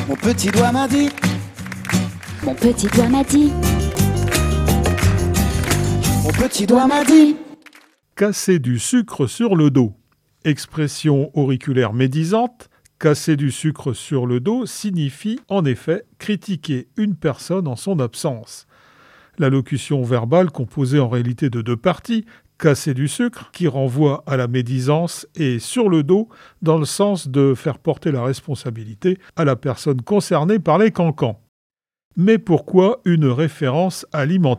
Mon petit doigt m'a dit. Mon petit doigt m'a dit. Mon petit doigt m'a dit. Casser du sucre sur le dos. Expression auriculaire médisante, casser du sucre sur le dos signifie en effet critiquer une personne en son absence. La locution verbale composée en réalité de deux parties, casser du sucre, qui renvoie à la médisance, et sur le dos, dans le sens de faire porter la responsabilité à la personne concernée par les cancans. Mais pourquoi une référence alimentaire ?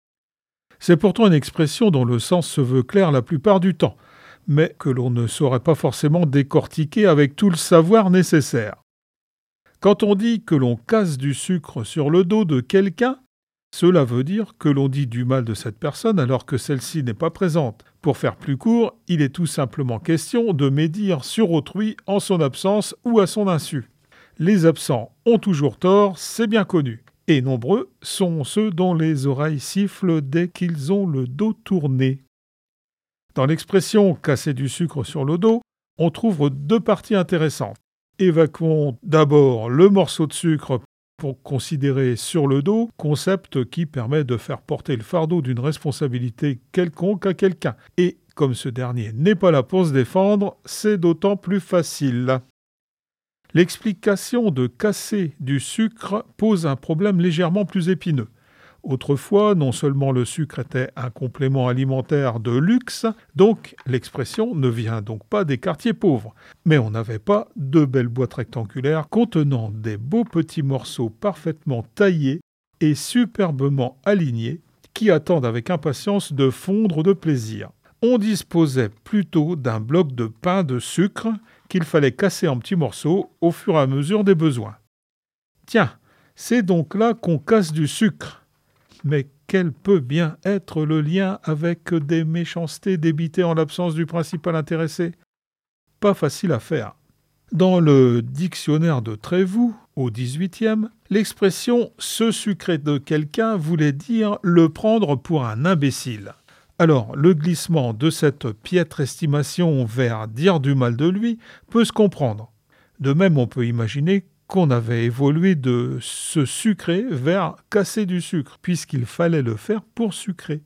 C'est pourtant une expression dont le sens se veut clair la plupart du temps, mais que l'on ne saurait pas forcément décortiquer avec tout le savoir nécessaire. Quand on dit que l'on casse du sucre sur le dos de quelqu'un, cela veut dire que l'on dit du mal de cette personne alors que celle-ci n'est pas présente. Pour faire plus court, il est tout simplement question de médire sur autrui en son absence ou à son insu. Les absents ont toujours tort, c'est bien connu. Et nombreux sont ceux dont les oreilles sifflent dès qu'ils ont le dos tourné. Dans l'expression « casser du sucre sur le dos », on trouve deux parties intéressantes. Évacuons d'abord le morceau de sucre pour considérer sur le dos, concept qui permet de faire porter le fardeau d'une responsabilité quelconque à quelqu'un. Et comme ce dernier n'est pas là pour se défendre, c'est d'autant plus facile. L'explication de casser du sucre pose un problème légèrement plus épineux. Autrefois, non seulement le sucre était un complément alimentaire de luxe, donc l'expression ne vient donc pas des quartiers pauvres. Mais on n'avait pas de belles boîtes rectangulaires contenant des beaux petits morceaux parfaitement taillés et superbement alignés qui attendent avec impatience de fondre de plaisir. On disposait plutôt d'un bloc de pain de sucre qu'il fallait casser en petits morceaux au fur et à mesure des besoins. Tiens, c'est donc là qu'on casse du sucre. Mais quel peut bien être le lien avec des méchancetés débitées en l'absence du principal intéressé ? Pas facile à faire. Dans le dictionnaire de Trévoux, au XVIIIe, l'expression « se sucrer de quelqu'un » voulait dire le prendre pour un imbécile. Alors, le glissement de cette piètre estimation vers dire du mal de lui peut se comprendre. De même, on peut imaginer qu'on avait évolué de se sucrer vers casser du sucre, puisqu'il fallait le faire pour sucrer.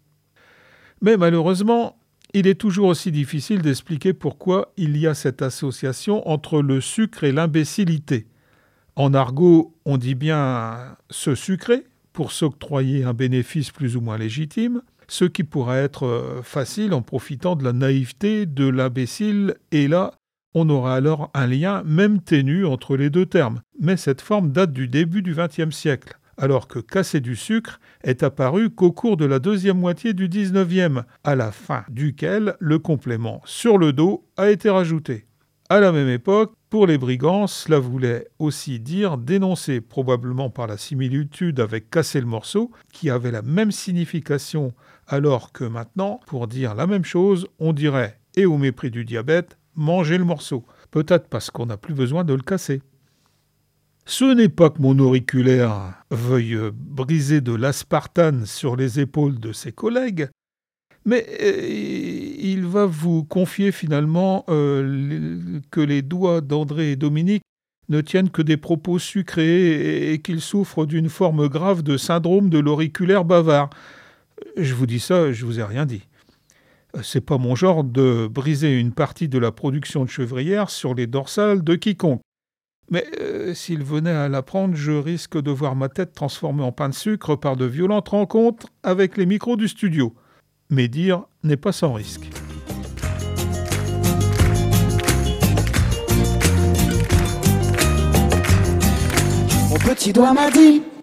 Mais malheureusement, il est toujours aussi difficile d'expliquer pourquoi il y a cette association entre le sucre et l'imbécilité. En argot, on dit bien « se sucrer » pour s'octroyer un bénéfice plus ou moins légitime, ce qui pourrait être facile en profitant de la naïveté de l'imbécile, et là, on aura alors un lien même ténu entre les deux termes. Mais cette forme date du début du XXe siècle, alors que casser du sucre est apparu qu'au cours de la deuxième moitié du XIXe, à la fin duquel le complément sur le dos a été rajouté. À la même époque, pour les brigands, cela voulait aussi dire dénoncer, probablement par la similitude avec casser le morceau, qui avait la même signification, alors que maintenant, pour dire la même chose, on dirait, et au mépris du diabète, manger le morceau. Peut-être parce qu'on n'a plus besoin de le casser. Ce n'est pas que mon auriculaire veuille briser de l'aspartame sur les épaules de ses collègues, mais il va vous confier finalement que les doigts d'André et Dominique ne tiennent que des propos sucrés et qu'ils souffrent d'une forme grave de syndrome de l'auriculaire bavard. Je vous dis ça, je vous ai rien dit. C'est pas mon genre de briser une partie de la production de chevrière sur les dorsales de quiconque. Mais s'il venait à l'apprendre, je risque de voir ma tête transformée en pain de sucre par de violentes rencontres avec les micros du studio. Mais dire n'est pas sans risque. Mon petit doigt m'a dit.